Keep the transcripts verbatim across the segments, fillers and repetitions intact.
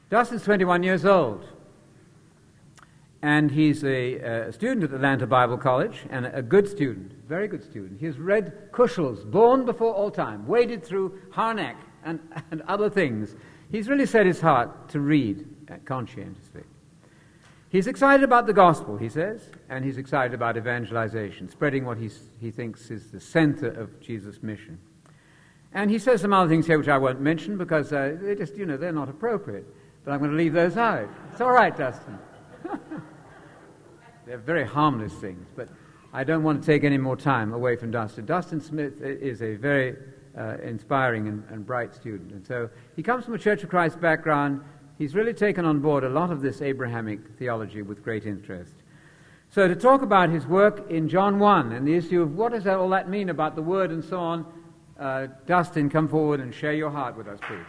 Dustin's twenty-one years old, and he's a, a student at Atlanta Bible College, and a, a good student, very good student. He's read Kushels, Born Before All Time, waded through Harnack and, and other things. He's really set his heart to read uh, conscientiously. He's excited about the gospel, he says, and he's excited about evangelization, spreading what he's, he thinks is the center of Jesus' mission. And he says some other things here which I won't mention because uh, they just, you know, they're not appropriate. But I'm going to leave those out. It's all right, Dustin. They're very harmless things, but I don't want to take any more time away from Dustin. Dustin Smith is a very uh, inspiring and, and bright student. And so he comes from a Church of Christ background. He's really taken on board a lot of this Abrahamic theology with great interest. So to talk about his work in John one and the issue of what does that, all that mean about the Word and so on, uh, Dustin, come forward and share your heart with us, please.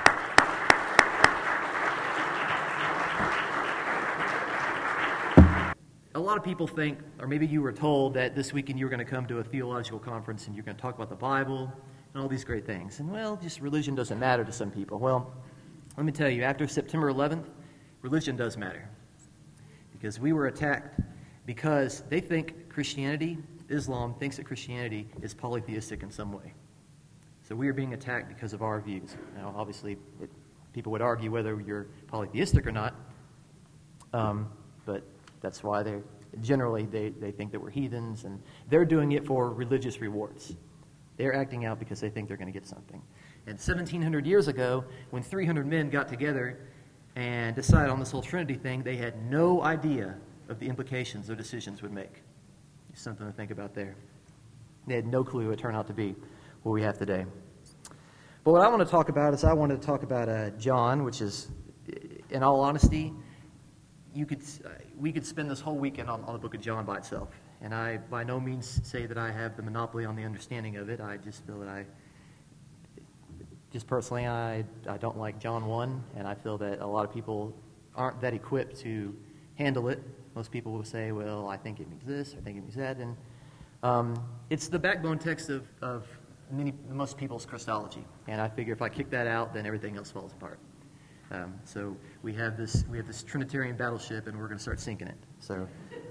A lot of people think, or maybe you were told, that this weekend you were going to come to a theological conference and you're going to talk about the Bible and all these great things. And, well, just religion doesn't matter to some people. Well, let me tell you, after September eleventh, religion does matter. Because we were attacked because they think Christianity, Islam, thinks that Christianity is polytheistic in some way. So we are being attacked because of our views. Now, obviously, it, people would argue whether you're polytheistic or not, um, but that's why they generally they, they think that we're heathens, and they're doing it for religious rewards. They're acting out because they think they're going to get something. And seventeen hundred years ago, when three hundred men got together and decided on this whole Trinity thing, they had no idea of the implications their decisions would make. It's something to think about there. They had no clue it would turn out to be what we have today. But what I want to talk about is I want to talk about uh, John, which is, in all honesty, you could uh, we could spend this whole weekend on, on the book of John by itself. And I by no means say that I have the monopoly on the understanding of it. I just feel that I, just personally, I, I don't like John one, and I feel that a lot of people aren't that equipped to handle it. Most people will say, well, I think it means this, I think it means that. And um, it's the backbone text of, of many most people's Christology. And I figure if I kick that out, then everything else falls apart. Um, so we have this we have this Trinitarian battleship, and we're going to start sinking it. So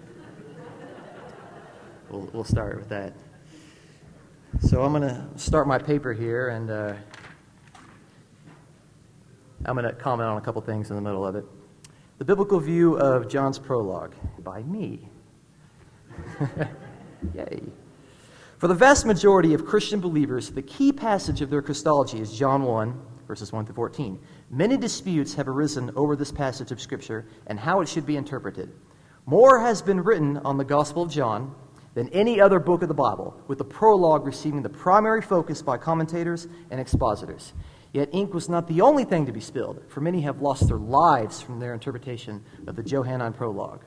we'll we'll start with that. So I'm going to start my paper here, and uh, I'm going to comment on a couple things in the middle of it. The biblical view of John's prologue by me. Yay. For the vast majority of Christian believers, the key passage of their Christology is John one, verses one through fourteen. Many disputes have arisen over this passage of Scripture and how it should be interpreted. More has been written on the Gospel of John than any other book of the Bible, with the prologue receiving the primary focus by commentators and expositors. Yet ink was not the only thing to be spilled, for many have lost their lives from their interpretation of the Johannine prologue.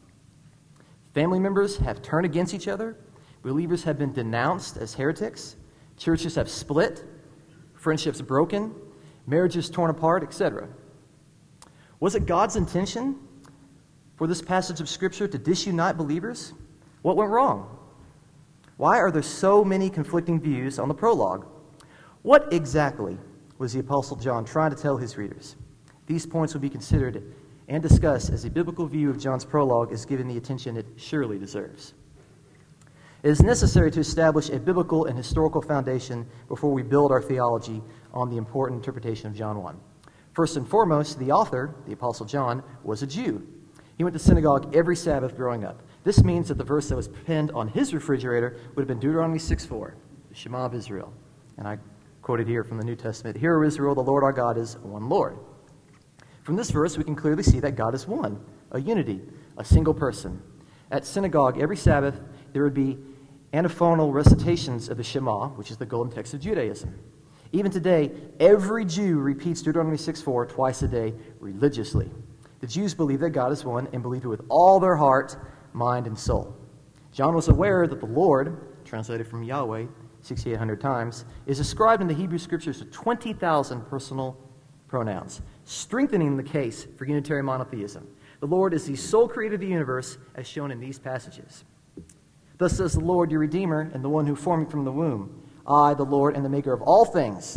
Family members have turned against each other. Believers have been denounced as heretics. Churches have split. Friendships broken. Marriages torn apart, et cetera. Was it God's intention for this passage of Scripture to disunite believers? What went wrong? Why are there so many conflicting views on the prologue? What exactly was the Apostle John trying to tell his readers? These points will be considered and discussed as a biblical view of John's prologue is given the attention it surely deserves. It is necessary to establish a biblical and historical foundation before we build our theology on the important interpretation of John one. First and foremost, the author, the Apostle John, was a Jew. He went to synagogue every Sabbath growing up. This means that the verse that was pinned on his refrigerator would have been Deuteronomy six four, the Shema of Israel. And I quoted here from the New Testament, "Hear, O Israel, the Lord our God is one Lord." From this verse, we can clearly see that God is one, a unity, a single person. At synagogue every Sabbath, there would be antiphonal recitations of the Shema, which is the golden text of Judaism. Even today, every Jew repeats Deuteronomy six four twice a day religiously. The Jews believe that God is one and believe it with all their heart, mind, and soul. John was aware that the Lord, translated from Yahweh six thousand eight hundred times, is described in the Hebrew Scriptures with twenty thousand personal pronouns, strengthening the case for unitary monotheism. The Lord is the sole creator of the universe, as shown in these passages. Thus says the Lord, your Redeemer, and the one who formed you from the womb. I, the Lord, and the maker of all things,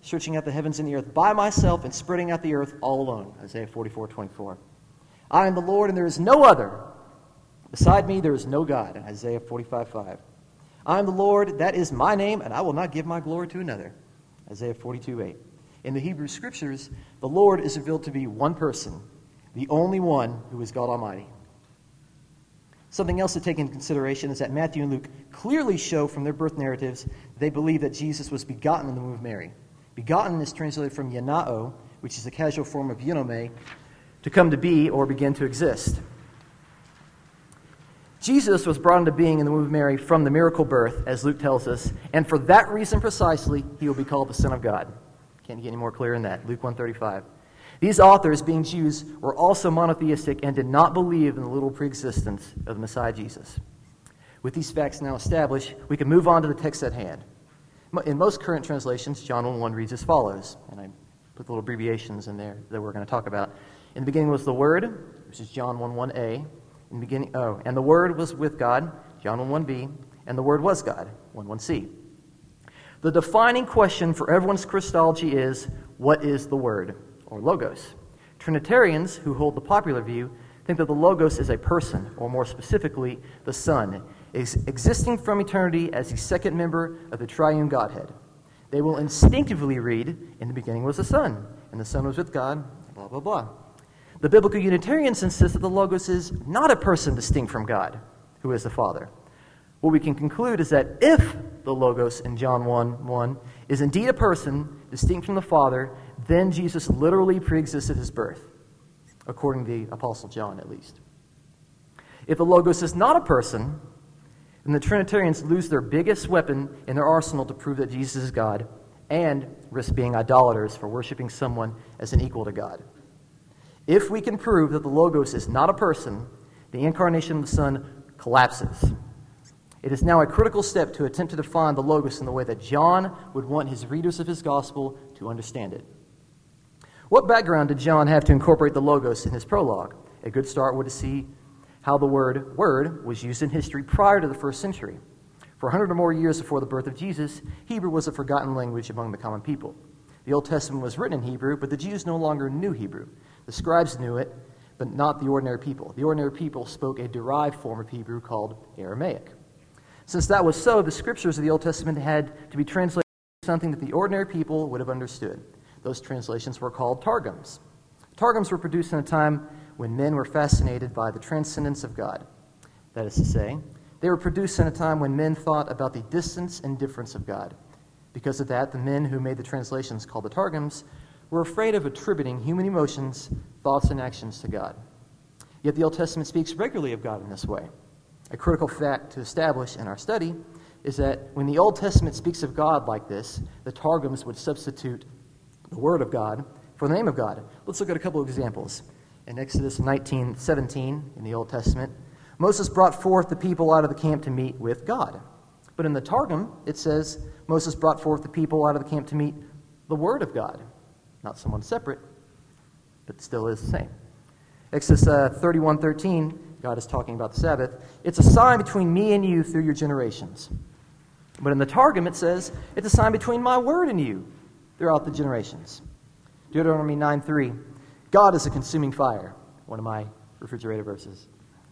stretching out the heavens and the earth by myself and spreading out the earth all alone. Isaiah forty-four twenty-four. I am the Lord, and there is no other. Beside me, there is no God. Isaiah forty-five five. I am the Lord, that is my name, and I will not give my glory to another. Isaiah forty-two eight. In the Hebrew Scriptures, the Lord is revealed to be one person, the only one who is God Almighty. Something else to take into consideration is that Matthew and Luke clearly show from their birth narratives that they believe that Jesus was begotten in the womb of Mary. Begotten is translated from yanao, which is a casual form of yinome, to come to be or begin to exist. Jesus was brought into being in the womb of Mary from the miracle birth, as Luke tells us, and for that reason precisely, he will be called the Son of God. Can't get any more clear than that. Luke one thirty-five. These authors, being Jews, were also monotheistic and did not believe in the literal preexistence of the Messiah Jesus. With these facts now established, we can move on to the text at hand. In most current translations, John one one reads as follows, and I put little abbreviations in there that we're going to talk about. In the beginning was the Word, which is John one one a. In the beginning, oh, and the Word was with God, John one one b, and the Word was God, one one c. The defining question for everyone's Christology is, what is the Word, or Logos? Trinitarians, who hold the popular view, think that the Logos is a person, or more specifically, the Son, is existing from eternity as the second member of the triune Godhead. They will instinctively read, in the beginning was the Son, and the Son was with God, blah, blah, blah. The biblical Unitarians insist that the Logos is not a person distinct from God, who is the Father. What we can conclude is that if the Logos in John one one is indeed a person distinct from the Father, then Jesus literally preexisted his birth, according to the Apostle John at least. If the Logos is not a person, then the Trinitarians lose their biggest weapon in their arsenal to prove that Jesus is God and risk being idolaters for worshiping someone as an equal to God. If we can prove that the Logos is not a person, the incarnation of the Son collapses. It is now a critical step to attempt to define the Logos in the way that John would want his readers of his gospel to understand it. What background did John have to incorporate the Logos in his prologue? A good start would be to see how the word word was used in history prior to the first century. For a hundred or more years before the birth of Jesus, Hebrew was a forgotten language among the common people. The Old Testament was written in Hebrew, but the Jews no longer knew Hebrew. The scribes knew it, but not the ordinary people. The ordinary people spoke a derived form of Hebrew called Aramaic. Since that was so, the scriptures of the Old Testament had to be translated into something that the ordinary people would have understood. Those translations were called Targums. Targums were produced in a time when men were fascinated by the transcendence of God. That is to say, they were produced in a time when men thought about the distance and difference of God. Because of that, the men who made the translations called the Targums were afraid of attributing human emotions, thoughts, and actions to God. Yet the Old Testament speaks regularly of God in this way. A critical fact to establish in our study is that when the Old Testament speaks of God like this, the Targums would substitute the Word of God for the name of God. Let's look at a couple of examples. In Exodus nineteen seventeen, in the Old Testament, Moses brought forth the people out of the camp to meet with God. But in the Targum, it says, Moses brought forth the people out of the camp to meet the Word of God. Not someone separate, but still is the same. Exodus uh, thirty-one thirteen, God is talking about the Sabbath. It's a sign between me and you through your generations. But in the Targum, it says, it's a sign between my word and you throughout the generations. Deuteronomy nine three, God is a consuming fire, one of my refrigerator verses.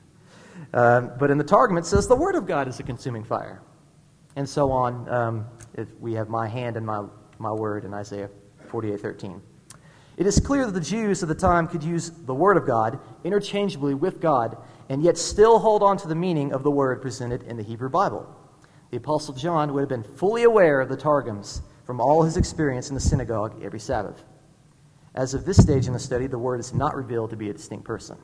Uh, but in the Targum, it says the word of God is a consuming fire. And so on. Um, it, we have my hand and my, my word in Isaiah forty-eight thirteen. It is clear that the Jews of the time could use the Word of God interchangeably with God and yet still hold on to the meaning of the word presented in the Hebrew Bible. The Apostle John would have been fully aware of the Targums from all his experience in the synagogue every Sabbath. As of this stage in the study, the Word is not revealed to be a distinct person.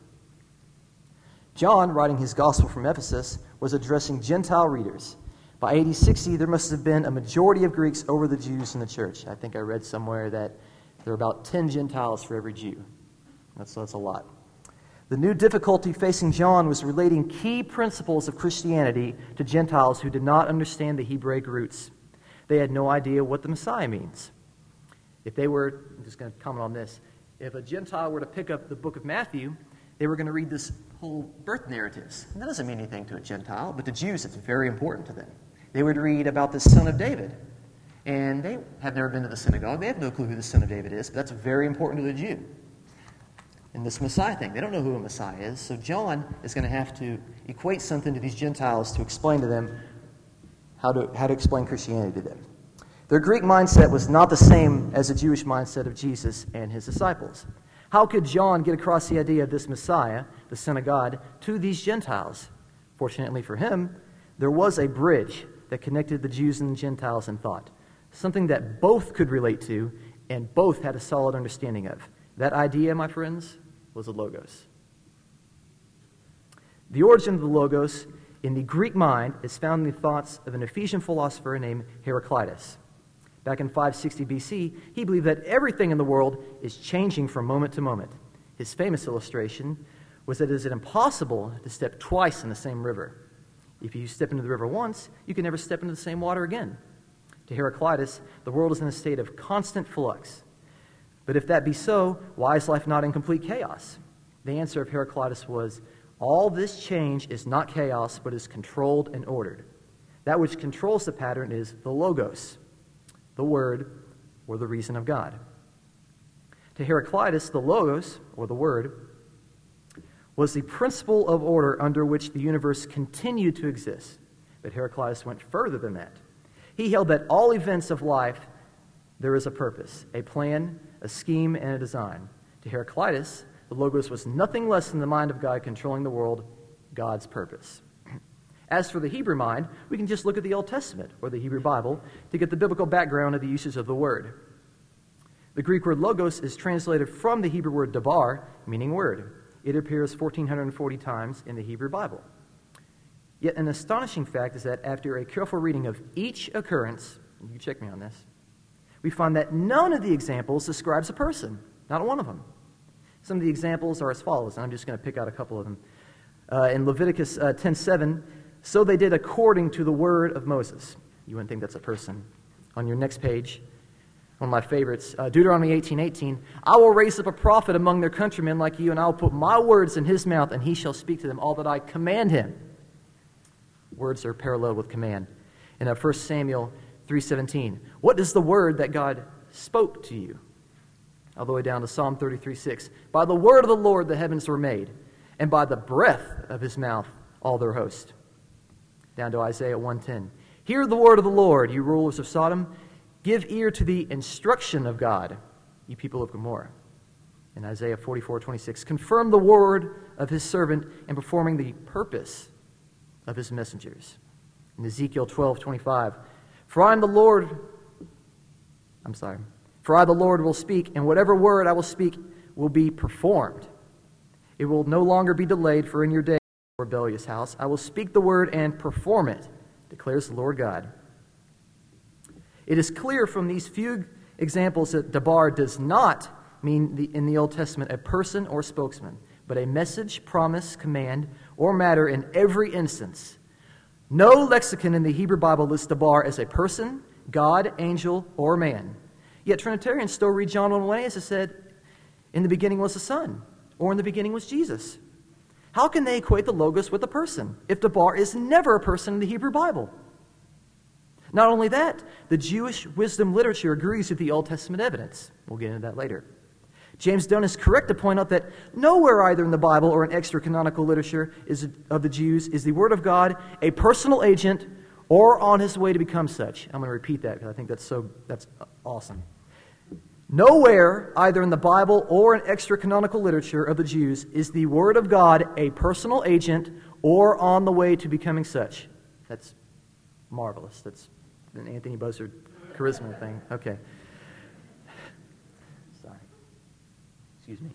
John, writing his Gospel from Ephesus, was addressing Gentile readers. By A D sixty, there must have been a majority of Greeks over the Jews in the church. I think I read somewhere that there are about ten Gentiles for every Jew. That's, that's a lot. The new difficulty facing John was relating key principles of Christianity to Gentiles who did not understand the Hebraic roots. They had no idea what the Messiah means. If they were, I'm just going to comment on this, if a Gentile were to pick up the book of Matthew, they were going to read this whole birth narratives. And that doesn't mean anything to a Gentile, but to Jews it's very important to them. They would read about the son of David. And they have never been to the synagogue. They have no clue who the Son of David is, but that's very important to the Jew. In this Messiah thing, they don't know who a Messiah is, so John is going to have to equate something to these Gentiles to explain to them how to, how to explain Christianity to them. Their Greek mindset was not the same as the Jewish mindset of Jesus and his disciples. How could John get across the idea of this Messiah, the Son of God, to these Gentiles? Fortunately for him, there was a bridge that connected the Jews and the Gentiles in thought, something that both could relate to and both had a solid understanding of. That idea, my friends, was the Logos. The origin of the Logos in the Greek mind is found in the thoughts of an Ephesian philosopher named Heraclitus. Back in five sixty B C, he believed that everything in the world is changing from moment to moment. His famous illustration was that it is impossible to step twice in the same river. If you step into the river once, you can never step into the same water again. To Heraclitus, the world is in a state of constant flux. But if that be so, why is life not in complete chaos? The answer of Heraclitus was, all this change is not chaos, but is controlled and ordered. That which controls the pattern is the Logos, the Word, or the reason of God. To Heraclitus, the Logos, or the Word, was the principle of order under which the universe continued to exist. But Heraclitus went further than that. He held that all events of life, there is a purpose, a plan, a scheme, and a design. To Heraclitus, the Logos was nothing less than the mind of God controlling the world, God's purpose. As for the Hebrew mind, we can just look at the Old Testament, or the Hebrew Bible, to get the biblical background of the uses of the word. The Greek word logos is translated from the Hebrew word dabar, meaning word. It appears one thousand four hundred forty times in the Hebrew Bible. Yet an astonishing fact is that after a careful reading of each occurrence, and you can check me on this, we find that none of the examples describes a person, not one of them. Some of the examples are as follows, and I'm just going to pick out a couple of them. Uh, in Leviticus uh, ten seven, so they did according to the word of Moses. You wouldn't think that's a person. On your next page, one of my favorites, uh, Deuteronomy eighteen eighteen, I will raise up a prophet among their countrymen like you, and I will put my words in his mouth, and he shall speak to them all that I command him. Words are paralleled with command. In uh, First Samuel three seventeen, what is the word that God spoke to you? All the way down to Psalm thirty-three six, by the word of the Lord the heavens were made, and by the breath of his mouth all their host. Down to Isaiah one ten, hear the word of the Lord, you rulers of Sodom. Give ear to the instruction of God, you people of Gomorrah. In Isaiah forty-four twenty-six, confirm the word of his servant and performing the purpose of his messengers. In Ezekiel twelve twenty-five, for I am the Lord, I'm sorry, for I the Lord will speak, and whatever word I will speak will be performed. It will no longer be delayed, for in your day, rebellious house, I will speak the word and perform it, declares the Lord God. It is clear from these few examples that dabar does not mean the, in the Old Testament a person or spokesman, but a message, promise, command, or matter in every instance. No lexicon in the Hebrew Bible lists dabar as a person, God, angel, or man. Yet Trinitarians still read John one one as it said, in the beginning was the Son, or in the beginning was Jesus. How can they equate the Logos with a person if dabar is never a person in the Hebrew Bible? Not only that, the Jewish wisdom literature agrees with the Old Testament evidence. We'll get into that later. James Dunn is correct to point out that nowhere either in the Bible or in extra-canonical literature is, of the Jews is the Word of God a personal agent or on his way to become such. I'm going to repeat that because I think that's so that's awesome. Nowhere, either in the Bible or in extra-canonical literature of the Jews, is the Word of God a personal agent or on the way to becoming such. That's marvelous. That's an Anthony Buzzard charisma thing. Okay. Sorry. Excuse me.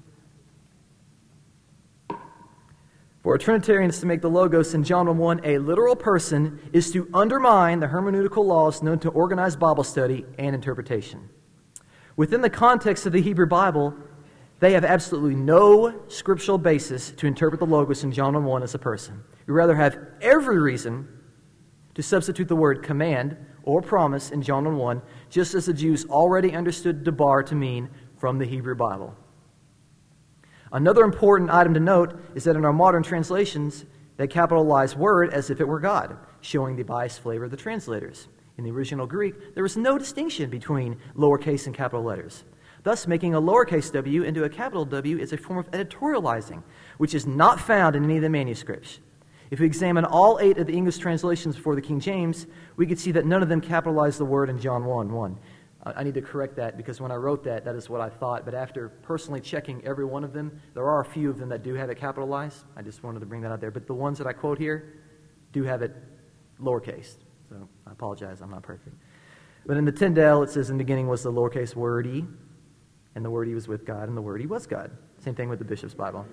For Trinitarians to make the Logos in John one one a literal person is to undermine the hermeneutical laws known to organized Bible study and interpretation. Within the context of the Hebrew Bible, they have absolutely no scriptural basis to interpret the Logos in John one one as a person. We rather have every reason to substitute the word command or promise in John one one, just as the Jews already understood dabar to mean from the Hebrew Bible. Another important item to note is that in our modern translations, they capitalize word as if it were God, showing the biased flavor of the translators. In the original Greek, there was no distinction between lowercase and capital letters. Thus, making a lowercase w into a capital W is a form of editorializing, which is not found in any of the manuscripts. If we examine all eight of the English translations before the King James, we could see that none of them capitalized the word in John one one. I need to correct that because when I wrote that, that is what I thought. But after personally checking every one of them, there are a few of them that do have it capitalized. I just wanted to bring that out there. But the ones that I quote here do have it lowercase. So I apologize, I'm not perfect. But in the Tyndale, it says, in the beginning was the lowercase word E, and the word E was with God, and the word E was God. Same thing with the Bishop's Bible.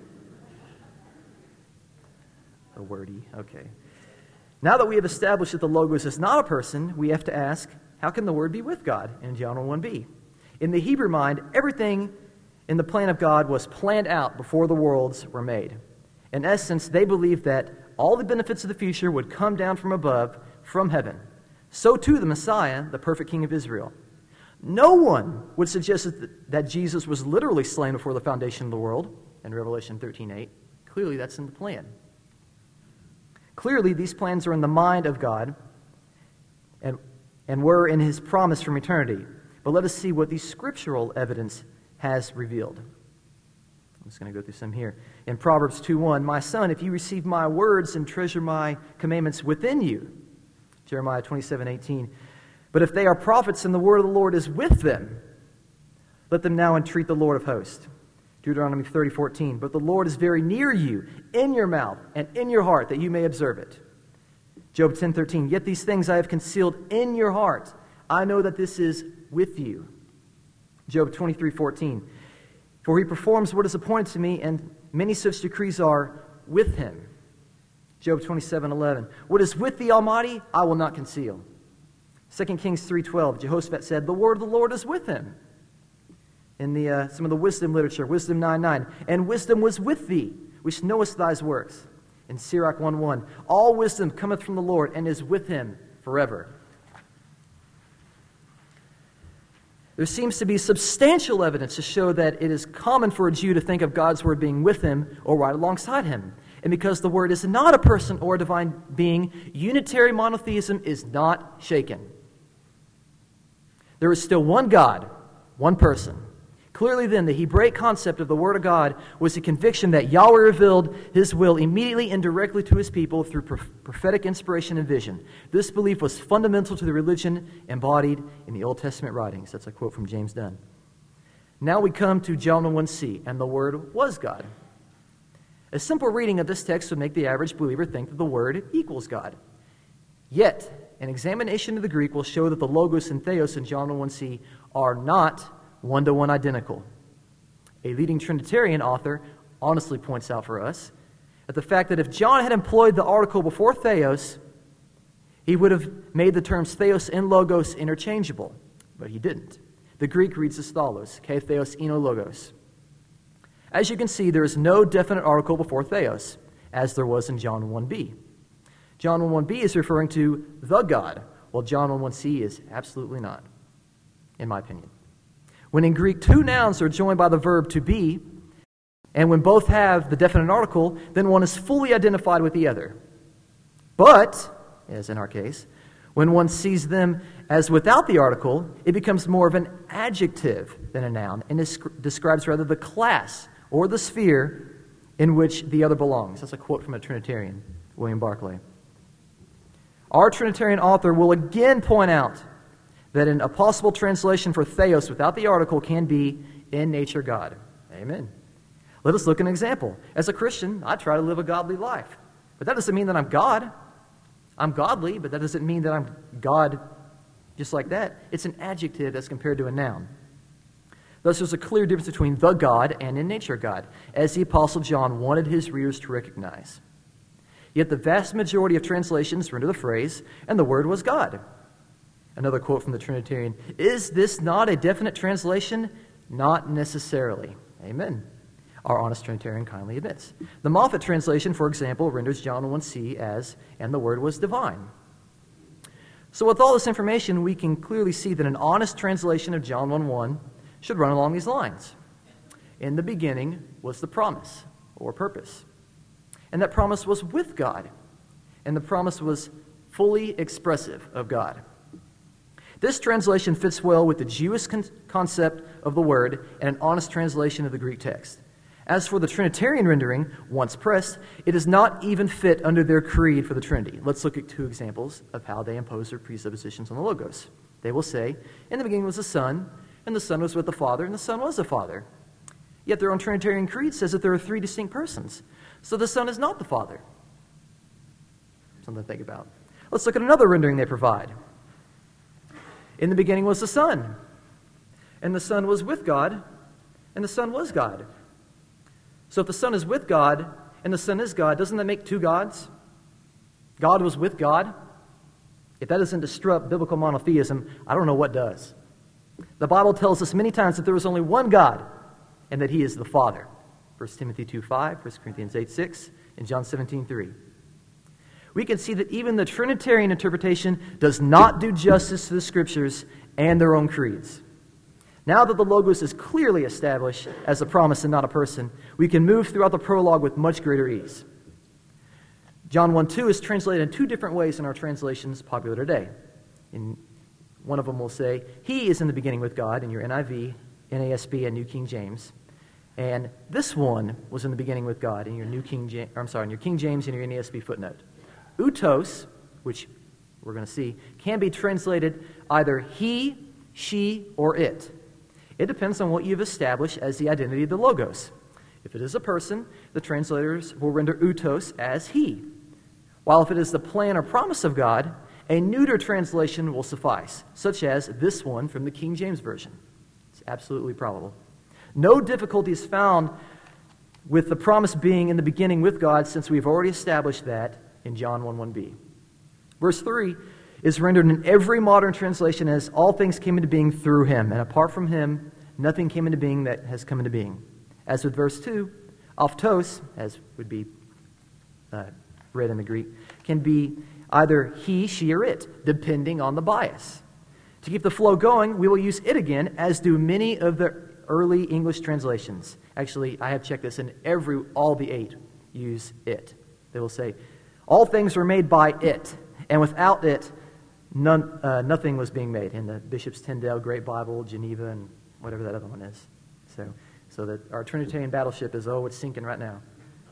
The word E, okay. Now that we have established that the Logos is not a person, we have to ask, how can the Word be with God in John one b? In the Hebrew mind, everything in the plan of God was planned out before the worlds were made. In essence, they believed that all the benefits of the future would come down from above, from heaven. So too the Messiah, the perfect King of Israel. No one would suggest that Jesus was literally slain before the foundation of the world in Revelation thirteen eight. Clearly, that's in the plan. Clearly, these plans are in the mind of God and, and were in His promise from eternity. But let us see what the scriptural evidence has revealed. I'm just going to go through some here. In Proverbs two one, my son, if you receive my words and treasure my commandments within you. Jeremiah twenty-seven eighteen, but if they are prophets and the word of the Lord is with them, let them now entreat the Lord of hosts. Deuteronomy thirty fourteen, but the Lord is very near you, in your mouth and in your heart, that you may observe it. Job ten thirteen, yet these things I have concealed in your heart. I know that this is with you. Job twenty-three fourteen, for he performs what is appointed to me, and many such decrees are with him. Job twenty-seven eleven, what is with the Almighty, I will not conceal. Second Kings three twelve, Jehoshaphat said, the word of the Lord is with him. In the uh, some of the wisdom literature, Wisdom nine nine, and wisdom was with thee, which knowest thy works. In Sirach one one, all wisdom cometh from the Lord, and is with him forever. There seems to be substantial evidence to show that it is common for a Jew to think of God's word being with him or right alongside him. And because the word is not a person or a divine being, unitary monotheism is not shaken. There is still one God, one person. Clearly then, the Hebraic concept of the Word of God was a conviction that Yahweh revealed His will immediately and directly to His people through prophetic inspiration and vision. This belief was fundamental to the religion embodied in the Old Testament writings. That's a quote from James Dunn. Now we come to John one c, and the Word was God. A simple reading of this text would make the average believer think that the Word equals God. Yet, an examination of the Greek will show that the Logos and Theos in John one c are not one-to-one identical. A leading Trinitarian author honestly points out for us that the fact that if John had employed the article before Theos, he would have made the terms Theos and Logos interchangeable, but he didn't. The Greek reads as follows, Ke Theos eno Logos. As you can see, there is no definite article before Theos, as there was in John one b. John one b is referring to the God, while John one c is absolutely not, in my opinion. When in Greek two nouns are joined by the verb to be, and when both have the definite article, then one is fully identified with the other. But, as in our case, when one sees them as without the article, it becomes more of an adjective than a noun, and describes rather the class or the sphere in which the other belongs. That's a quote from a Trinitarian, William Barclay. Our Trinitarian author will again point out that an, a possible translation for Theos without the article can be in nature God. Amen. Let us look at an example. As a Christian, I try to live a godly life. But that doesn't mean that I'm God. I'm godly, but that doesn't mean that I'm God just like that. It's an adjective that's compared to a noun. Thus, there's a clear difference between the God and in nature God, as the Apostle John wanted his readers to recognize. Yet the vast majority of translations render the phrase, and the Word was God. Another quote from the Trinitarian, is this not a definite translation? Not necessarily. Amen. Our honest Trinitarian kindly admits. The Moffat translation, for example, renders John one c as, and the Word was divine. So with all this information, we can clearly see that an honest translation of John one one should run along these lines. In the beginning was the promise, or purpose. And that promise was with God. And the promise was fully expressive of God. This translation fits well with the Jewish con- concept of the word and an honest translation of the Greek text. As for the Trinitarian rendering, once pressed, it does not even fit under their creed for the Trinity. Let's look at two examples of how they impose their presuppositions on the Logos. They will say, in the beginning was the Son, and the Son was with the Father, and the Son was the Father. Yet their own Trinitarian creed says that there are three distinct persons. So the Son is not the Father. Something to think about. Let's look at another rendering they provide. In the beginning was the Son, and the Son was with God, and the Son was God. So if the Son is with God, and the Son is God, doesn't that make two gods? God was with God. If that doesn't disrupt biblical monotheism, I don't know what does. The Bible tells us many times that there is only one God, and that He is the Father. First Timothy two five, First Corinthians eight six, and John seventeen three. We can see that even the Trinitarian interpretation does not do justice to the Scriptures and their own creeds. Now that the Logos is clearly established as a promise and not a person, we can move throughout the prologue with much greater ease. John one two is translated in two different ways in our translations popular today. In one of them will say, He is in the beginning with God, in your N I V, N A S B, and New King James. And this one was in the beginning with God, in your New King James, I'm sorry, in your King James and your N A S B footnote. Utos, which we're going to see, can be translated either he, she, or it. It depends on what you've established as the identity of the Logos. If it is a person, the translators will render utos as he. While if it is the plan or promise of God, a neuter translation will suffice, such as this one from the King James Version. It's absolutely probable. No difficulty is found with the promise being in the beginning with God, since we've already established that in John one one b. Verse three is rendered in every modern translation as all things came into being through Him, and apart from Him, nothing came into being that has come into being. As with verse two, aftos, as would be uh, read in the Greek, can be either he, she, or it, depending on the bias. To keep the flow going, we will use it again, as do many of the early English translations. Actually, I have checked this, and every all the eight use it. They will say, all things were made by it, and without it, none, uh, nothing was being made. In the Bishop's Tyndale Great Bible, Geneva, and whatever that other one is. So, so that our Trinitarian battleship is, oh, it's sinking right now.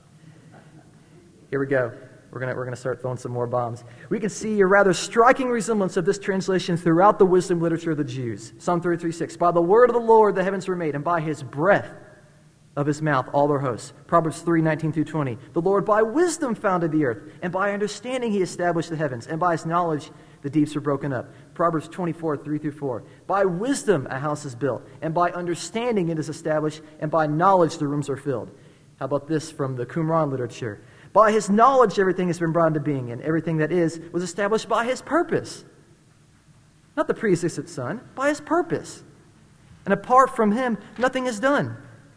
Here we go. We're going we're gonna start throwing some more bombs. We can see a rather striking resemblance of this translation throughout the wisdom literature of the Jews. Psalm thirty-three six, by the word of the Lord the heavens were made, and by His breath of His mouth all their hosts. Proverbs three nineteen through twenty, the Lord by wisdom founded the earth, and by understanding He established the heavens, and by His knowledge the deeps were broken up. Proverbs twenty-four three through four, by wisdom a house is built, and by understanding it is established, and by knowledge the rooms are filled. How about this from the Qumran literature? By His knowledge everything has been brought into being, and everything that is was established by His purpose. Not the pre-existent Son, by His purpose. And apart from Him, nothing is done.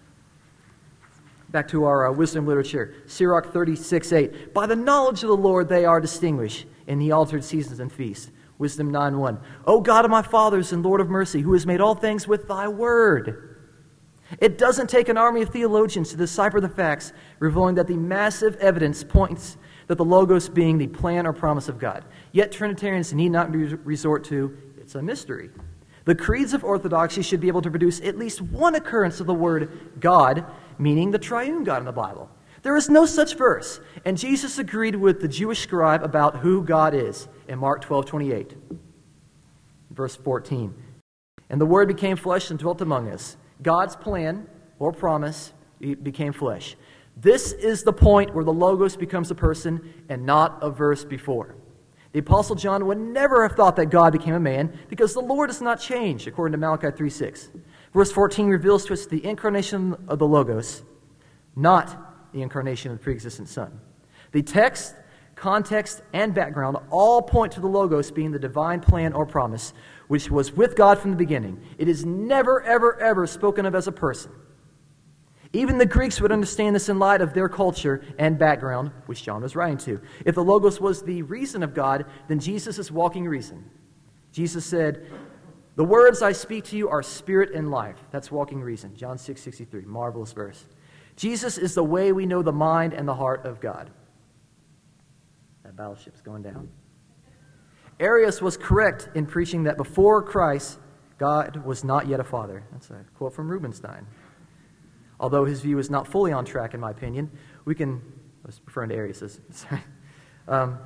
Back to our uh, wisdom literature, Sirach thirty-six eight, by the knowledge of the Lord they are distinguished, and He altered seasons and feasts. Wisdom nine one, O God of my fathers and Lord of mercy, who has made all things with Thy word. It doesn't take an army of theologians to decipher the facts, revealing that the massive evidence points that the Logos being the plan or promise of God. Yet Trinitarians need not re- resort to, it's a mystery. The creeds of orthodoxy should be able to produce at least one occurrence of the word God, meaning the triune God in the Bible. There is no such verse, and Jesus agreed with the Jewish scribe about who God is in Mark twelve twenty-eight. Verse fourteen, and the Word became flesh and dwelt among us. God's plan or promise became flesh. This is the point where the Logos becomes a person and not a verse before. The Apostle John would never have thought that God became a man because the Lord does not change, according to Malachi three six. Verse fourteen reveals to us the incarnation of the Logos, not the incarnation of the pre-existent Son. The text, context, and background all point to the Logos being the divine plan or promise, which was with God from the beginning. It is never, ever, ever spoken of as a person. Even the Greeks would understand this in light of their culture and background, which John was writing to. If the Logos was the reason of God, then Jesus is walking reason. Jesus said, the words I speak to you are spirit and life. That's walking reason. John six sixty-three, marvelous verse. Jesus is the way we know the mind and the heart of God. That battleship's going down. Arius was correct in preaching that before Christ, God was not yet a father. That's a quote from Rubinstein. Although his view is not fully on track, in my opinion, we can, I was referring to Arius', sorry. Um,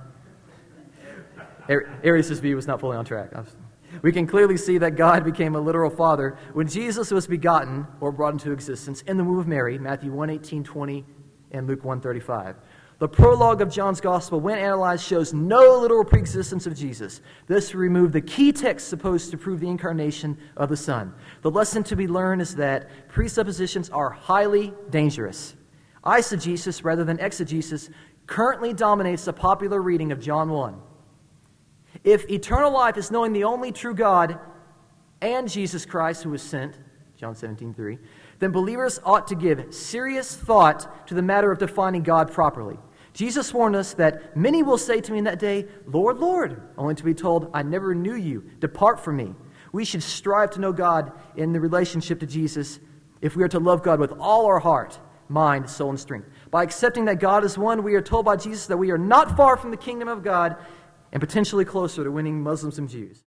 Arius' view was not fully on track. Was, we can clearly see that God became a literal father when Jesus was begotten or brought into existence in the womb of Mary, Matthew one, eighteen, twenty, and Luke one, thirty-five. The prologue of John's Gospel, when analyzed, shows no literal preexistence of Jesus. This removed the key text supposed to prove the incarnation of the Son. The lesson to be learned is that presuppositions are highly dangerous. Eisegesis, rather than exegesis, currently dominates the popular reading of John one. If eternal life is knowing the only true God and Jesus Christ who was sent, John seventeen, three, then believers ought to give serious thought to the matter of defining God properly. Jesus warned us that many will say to me in that day, Lord, Lord, only to be told, I never knew you. Depart from me. We should strive to know God in the relationship to Jesus if we are to love God with all our heart, mind, soul, and strength. By accepting that God is one, we are told by Jesus that we are not far from the kingdom of God and potentially closer to winning Muslims and Jews.